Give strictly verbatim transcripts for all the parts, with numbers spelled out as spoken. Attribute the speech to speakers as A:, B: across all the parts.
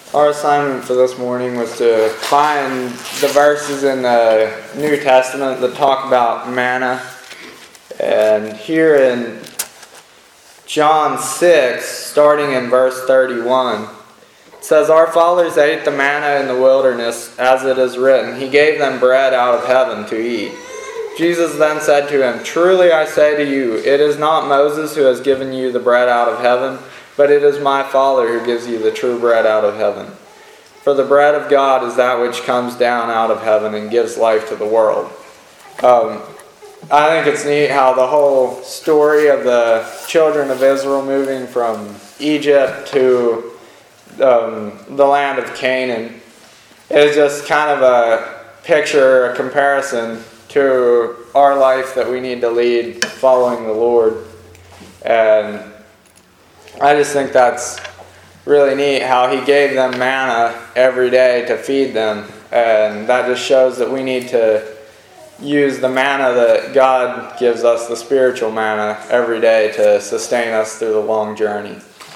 A: Our assignment for this morning was to find the verses in the New Testament that talk about manna. And here in John six, starting in verse thirty-one, it says, "Our fathers ate the manna in the wilderness, as it is written, He gave them bread out of heaven to eat. Jesus then said to him, Truly I say to you, it is not Moses who has given you the bread out of heaven, but it is my Father who gives you the true bread out of heaven. For the bread of God is that which comes down out of heaven and gives life to the world." Um, I think it's neat how the whole story of the children of Israel moving from Egypt to um, the land of Canaan is just kind of a picture, a comparison to our life that we need to lead following the Lord. And I just think that's really neat how He gave them manna every day to feed them. And that just shows that we need to use the manna that God gives us, the spiritual manna, every day to sustain us through the long journey.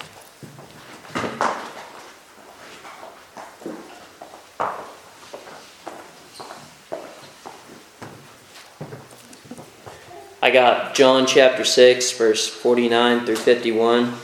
B: I got John chapter six, verse forty-nine through fifty-one.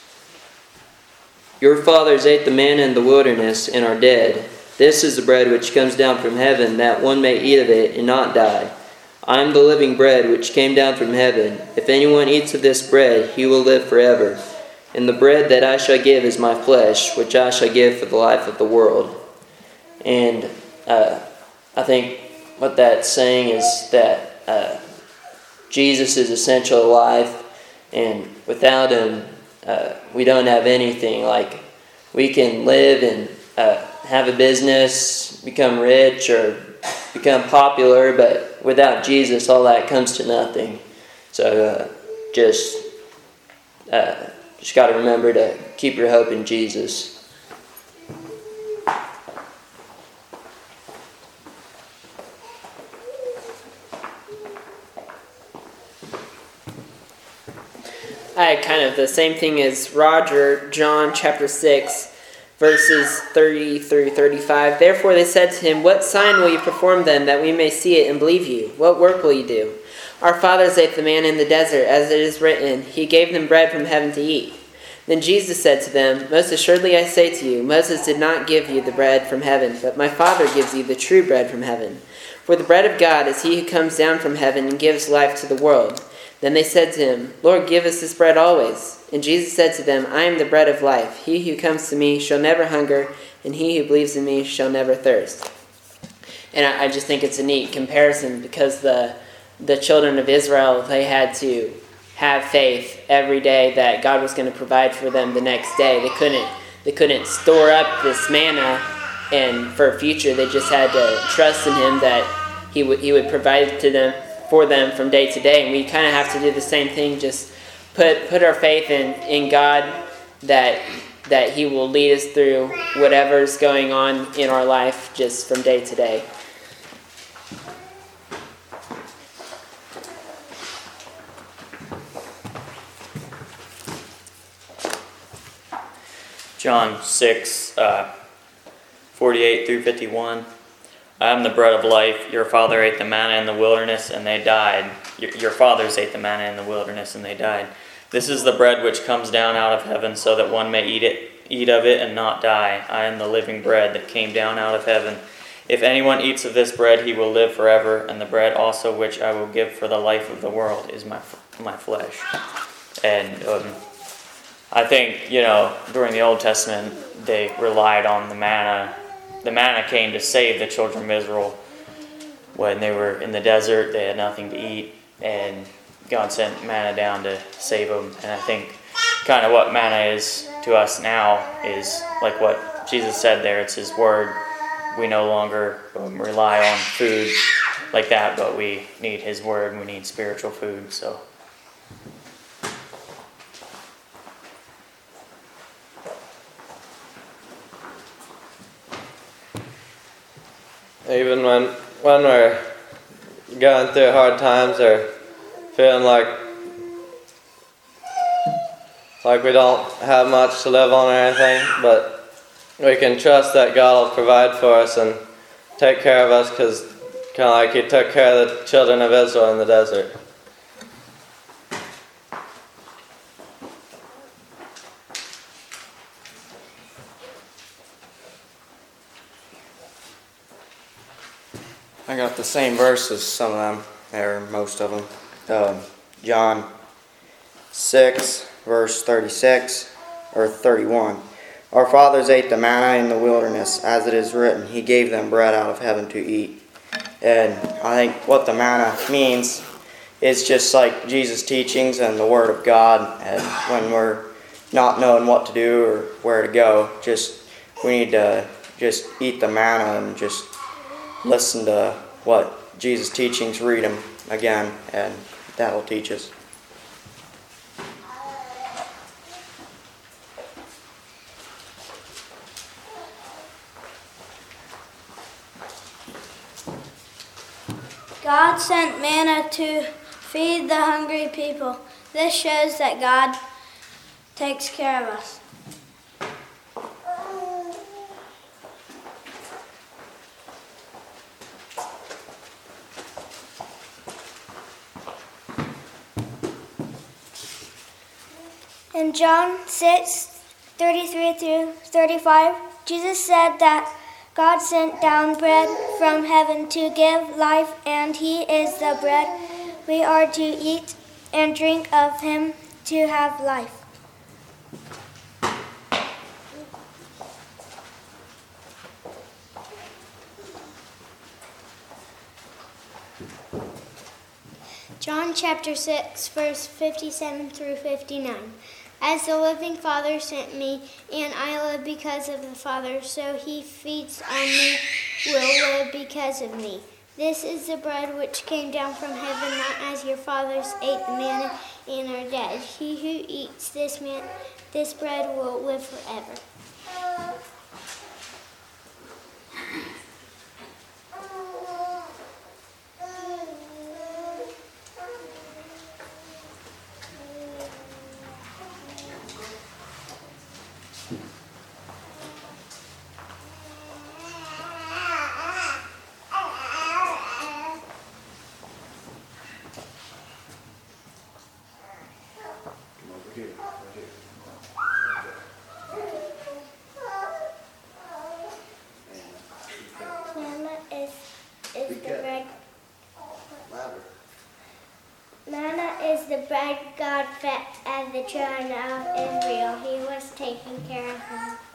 B: "Your fathers ate the manna in the wilderness and are dead. This is the bread which comes down from heaven, that one may eat of it and not die. I am the living bread which came down from heaven. If anyone eats of this bread, he will live forever. And the bread that I shall give is my flesh, which I shall give for the life of the world." And uh, I think what that's saying is that uh, Jesus is essential to life, and without Him, uh, we don't have anything. Like, we can live and uh, have a business, become rich, or become popular, but without Jesus, all that comes to nothing. So uh, just uh, just got to remember to keep your hope in Jesus.
C: I had kind of the same thing as Roger, John chapter six, verses thirty through thirty-five. "Therefore they said to him, What sign will you perform then, that we may see it and believe you? What work will you do? Our fathers ate the manna in the desert, as it is written, He gave them bread from heaven to eat. Then Jesus said to them, Most assuredly I say to you, Moses did not give you the bread from heaven, but my Father gives you the true bread from heaven. For the bread of God is He who comes down from heaven and gives life to the world. Then they said to him, Lord, give us this bread always. And Jesus said to them, I am the bread of life. He who comes to me shall never hunger, and he who believes in me shall never thirst." And I, I just think it's a neat comparison, because the the children of Israel, they had to have faith every day that God was going to provide for them the next day. They couldn't they couldn't store up this manna and for a future. They just had to trust in Him that He would He would provide to them for them from day to day. And we kind of have to do the same thing, just put put our faith in, in God, that that He will lead us through whatever's going on in our life just from day to day.
D: John six, uh, forty-eight through fifty-one. "I am the bread of life. Your father ate the manna in the wilderness, and they died. Your, your fathers ate the manna in the wilderness, and they died. This is the bread which comes down out of heaven, so that one may eat it, eat of it, and not die. I am the living bread that came down out of heaven. If anyone eats of this bread, he will live forever. And the bread also which I will give for the life of the world is my my flesh." And um, I think, you know, during the Old Testament, they relied on the manna. The manna came to save the children of Israel when they were in the desert. They had nothing to eat, and God sent manna down to save them. And I think kind of what manna is to us now is like what Jesus said there. It's His word. We no longer um, rely on food like that, but we need His word, and we need spiritual food. So.
E: Even when when we're going through hard times or feeling like like we don't have much to live on or anything, but we can trust that God will provide for us and take care of us, because kind of like He took care of the children of Israel in the desert.
A: I got the same verses, some of them, or most of them. Um, John six, verse thirty-six, or thirty-one. Our fathers ate the manna in the wilderness, as it is written, He gave them bread out of heaven to eat. And I think what the manna means is just like Jesus' teachings and the Word of God. And when we're not knowing what to do or where to go, just we need to just eat the manna and just listen to what Jesus' teachings, read them again, and that'll teach us.
F: God sent manna to feed the hungry people. This shows that God takes care of us. In John six, thirty-three through thirty-five, Jesus said that God sent down bread from heaven to give life, and He is the bread. We are to eat and drink of Him to have life. John chapter six, verse fifty-seven through fifty-nine. As the living Father sent me, and I live because of the Father, so he feeds on me will live because of me. This is the bread which came down from heaven, not as your fathers ate the manna and are dead. He who eats this man, this bread will live forever. Manna is, is the bread. Manna is the bread God fed as the children of Israel. He was taking care of them.